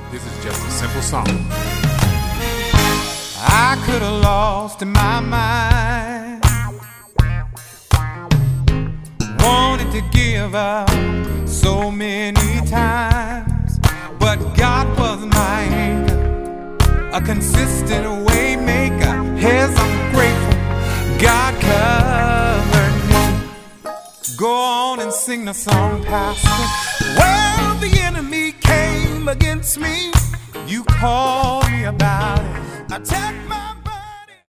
This is just a simple song. I could have lost in my mind, wanted to give up so many times, but God was my anchor, a consistent way maker. Yes, I'm grateful God covered me. Go on and sing the song, Pastor. Well, the enemy came against me, you called me about it. I take my